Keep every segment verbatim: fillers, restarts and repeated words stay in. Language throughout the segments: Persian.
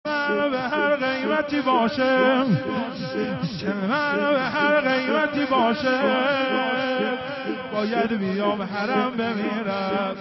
من به هر قیمتی باشه که من به هر قیمتی باشه باید بیام حرم بمیرم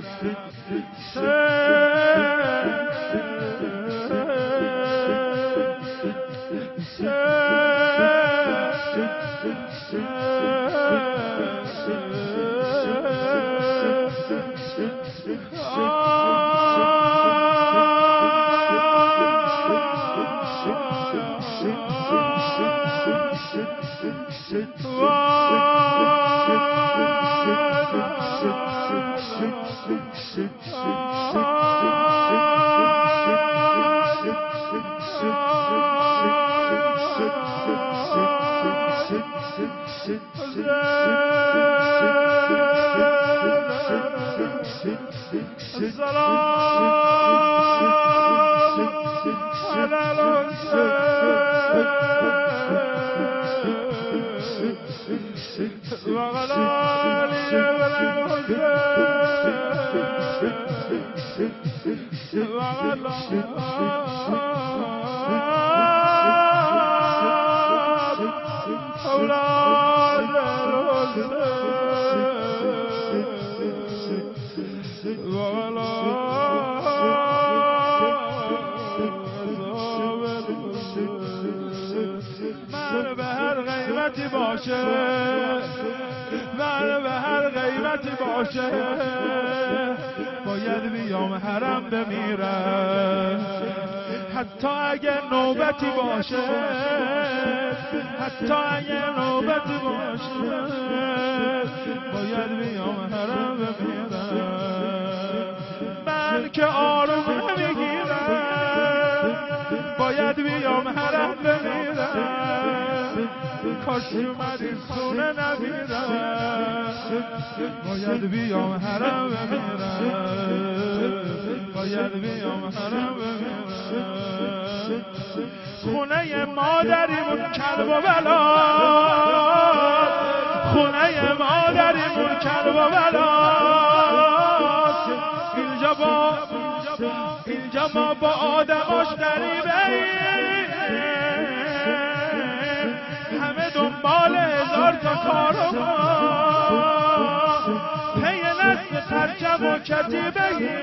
باشه من به هر قیمتی باشه باید بیام حرم بمیرم حتی اگر نوبتی باشه حتی اگر نوبتی باشه باید بیام حرم بمیرم من که آروم نمیگیرم باید بیام حرم بمیرم کاش اومدی سونه نمیرم باید بیام حرم بمیرم باید بیام حرم بمیرم خونه مادریمون کلب و بلاد خونه مادریمون کلب و بلاد اینجا با اینجا ما با آدماش غریبه دنبال هزار تا کار و پی نسل ترجم و کتیبه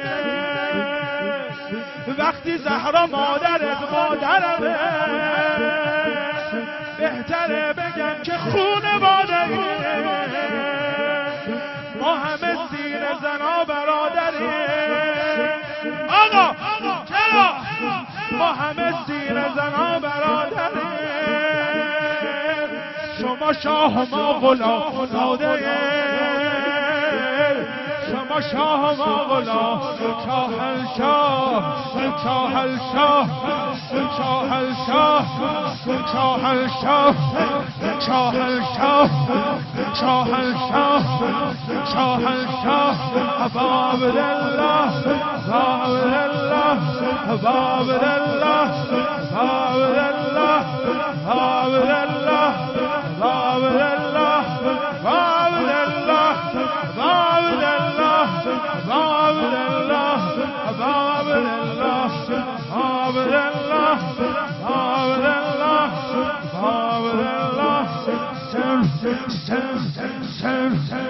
وقتی زهرا مادرت مادرمه بهتره بگم که خونه بادری ما همه سیر زنا برادری آقا چرا ما همه سیر زنا برادری شما شاه و ما غلام ساده شما شاه و ما غلام شاهنشاه شاهنشاه شاهنشاه شاهنشاه شاهنشاه شاهنشاه شاهنشاه حباب الله حباب الله حباب الله حباب الله حباب الله حباب الله حباب الله حباب الله حباب الله حباب الله حباب الله حباب الله حباب الله